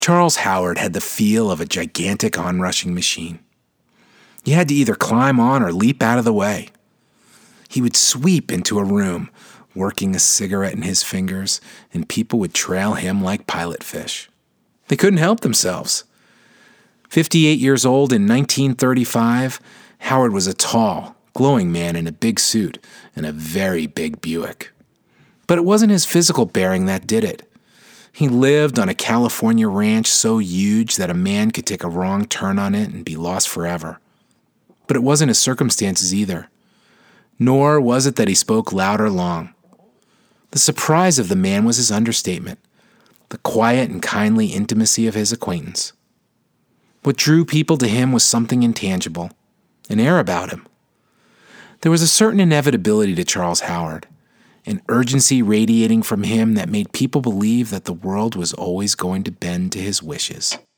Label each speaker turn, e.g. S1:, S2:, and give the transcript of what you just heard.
S1: Charles Howard had the feel of a gigantic onrushing machine. You had to either climb on or leap out of the way. He would sweep into a room, working a cigarette in his fingers, and people would trail him like pilot fish. They couldn't help themselves. 58 years old in 1935, Howard was a tall, glowing man in a big suit and a very big Buick. But it wasn't his physical bearing that did it. He lived on a California ranch so huge that a man could take a wrong turn on it and be lost forever. But it wasn't his circumstances either. Nor was it that he spoke loud or long. The surprise of the man was his understatement, the quiet and kindly intimacy of his acquaintance. What drew people to him was something intangible, an air about him. There was a certain inevitability to Charles Howard, an urgency radiating from him that made people believe that the world was always going to bend to his wishes.